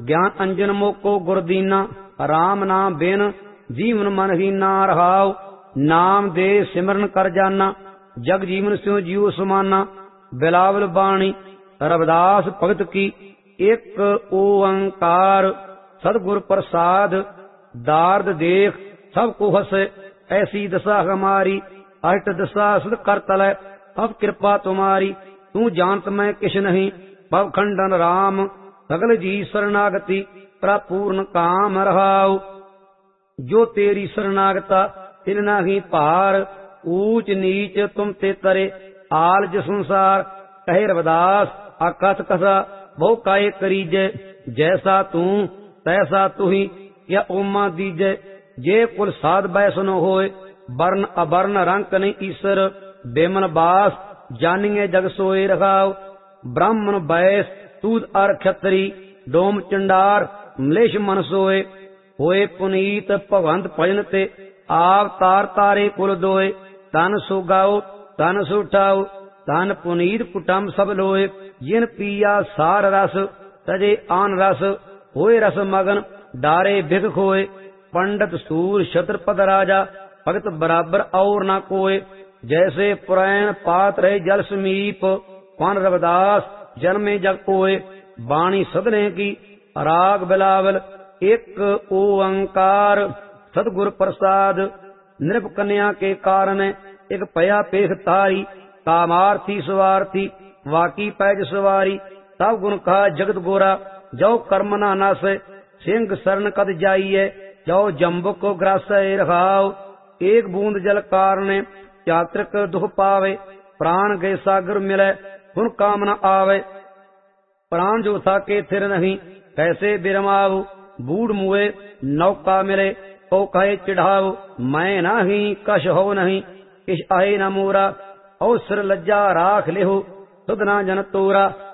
ज्ञान अंजन मोको गुरदीना, राम नाम बिन जीवन मन हीना। रहाओ नाम दे सिमरन कर जाना, जग जीवन स्यों जीव समाना। बिलावल बाणी रविदास भगत की, एक ओंकार सतगुर प्रसाद। दार्द देख सबको हसे, ऐसी दशा हमारी। अष्ट दशा सुध कर तलै, अब कृपा तुम्हारी। तू जानत मैं किश नहीं, भव खंडन राम। सगल जी शरणागति, प्रपूर्ण काम। रहाओ जो तेरी शरणागता, तिन नाही पार। ऊंच नीच तुम ते तरे, आलज संसार। कहे रविदास अकथ कथा, बहु काय करीजय। जैसा तू तैसा तुही, या ओमा दीजय। जे कुल साध बैसन होए, वर्ण अवर्ण रंक नहीं ईश्वर। बेमन बास जानिए जग सोए। रखाओ ब्राह्मण बैस तूद अर क्षत्री, डोम चंडार मलेश मन सोए। होए पुनीत भगवंत भजन ते, आप तार तारे कुल दोए। तन सो गाओ तन सो उठाओ, तन पुनीत कुटुंब सब लोए। जिन पिया सार रस, तजे आन रस। होए रस मगन डारे भिख खोए। पंडित सूर छत्रपद राजा, भगत बराबर और न कोय। जैसे पुरैन पात रहे जल समीप, पन रविदास जन्मे जग कोय। बाणी सदने की राग बिलावल, एक ओंकार सतगुर प्रसाद। नृप कन्या के कारण, एक पया पेख तारी। कामार्थी स्वार्थी, वाकी पैज सवारी। तब गुण कहा जगत गोरा, जो कर्म ना नास। सिंह शरण कद जाइए, जो जम्बुक को ग्रास। रखाओ एक बूंद जल कारण, यात्रक दुख पावे। प्राण गए सागर मिले, गुण काम न आवे। प्राण जो था के थिर नहीं, कैसे बिरमाऊ। बूढ़ मुए नौका मिले, तो कहे चिढ़ाओ। मैं नाही कश हो नहीं, इस आए न मोरा। और सिर लज्जा राख लेहो, सुध ना जन तोरा।